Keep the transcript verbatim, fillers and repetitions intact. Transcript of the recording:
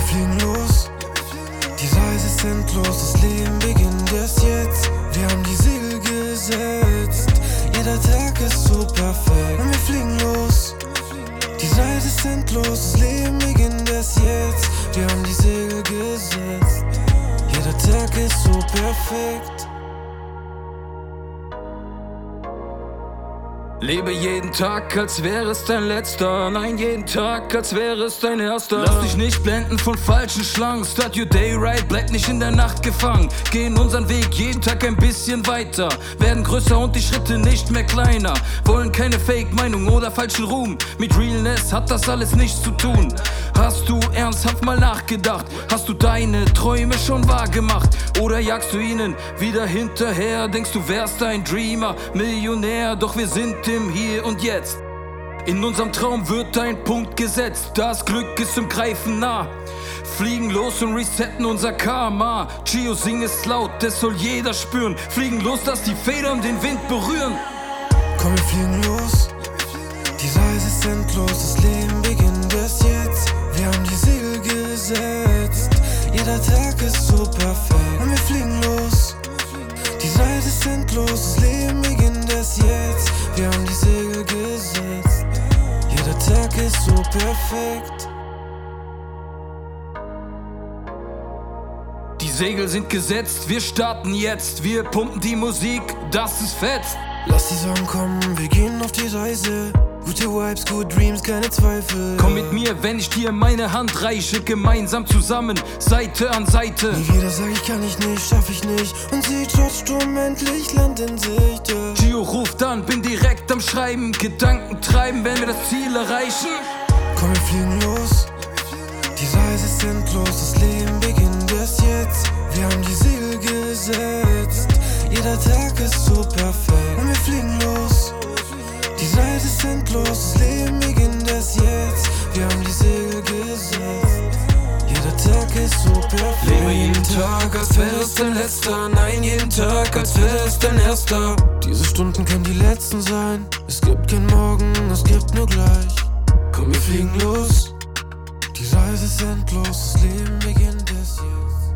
wir fliegen los. Die Reise ist endlos, das Leben beginnt erst jetzt. Wir haben die Segel gesetzt, jeder Tag ist so perfekt. Und wir fliegen los. Die Reise ist endlos, das Leben beginnt erst jetzt. Wir haben die Segel gesetzt, jeder Tag ist so perfekt. Lebe jeden Tag, als wäre es dein letzter. Nein, jeden Tag, als wäre es dein erster. Lass dich nicht blenden von falschen Schlangen. Start your day right, bleib nicht in der Nacht gefangen. Gehen unseren Weg jeden Tag ein bisschen weiter. Werden größer und die Schritte nicht mehr kleiner. Wollen keine Fake-Meinung oder falschen Ruhm. Mit Realness hat das alles nichts zu tun. Hast du ernsthaft mal nachgedacht? Hast du deine Träume schon wahr gemacht? Oder jagst du ihnen wieder hinterher? Denkst du wärst ein Dreamer, Millionär? Doch wir sind im Hier und Jetzt. In unserem Traum wird ein Punkt gesetzt. Das Glück ist zum Greifen nah. Fliegen los und resetten unser Karma. Gio, sing es laut, das soll jeder spüren. Fliegen los, dass die Federn den Wind berühren. Komm, wir fliegen los. Die Reise ist endlos, das Leben beginnt erst jetzt. Wir haben die Segel gesetzt, jeder Tag ist so perfekt. Und wir fliegen los. Die Reise ist endlos, das Leben beginnt erst jetzt. Wir haben die Segel gesetzt, jeder Tag ist so perfekt. Die Segel sind gesetzt, wir starten jetzt. Wir pumpen die Musik, das ist fett. Lass die Sonne kommen, wir gehen auf die Reise. Gute Vibes, good Dreams, keine Zweifel. Komm mit mir, wenn ich dir meine Hand reiche. Gemeinsam zusammen, Seite an Seite. Nie wieder sag ich kann ich nicht, schaff ich nicht. Und sieh trotz Sturm endlich Land in Sicht. Gio ruft an, bin direkt am Schreiben. Gedanken treiben, wenn wir das Ziel erreichen. Komm, wir fliegen los. Die Reise ist endlos, das Leben beginnt erst jetzt. Wir haben die Segel gesetzt, jeder Tag ist so perfekt. Und wir fliegen los. Die Reise ist endlos, das Leben beginnt erst jetzt. Wir haben die Segel gesetzt, jeder Tag ist so perfekt. Lebe jeden Tag, als wäre es dein letzter. Nein, jeden Tag, als wäre es dein erster. Diese Stunden können die letzten sein. Es gibt kein Morgen, es gibt nur gleich. Komm, wir fliegen los. Die Reise ist endlos, das Leben beginnt erst jetzt.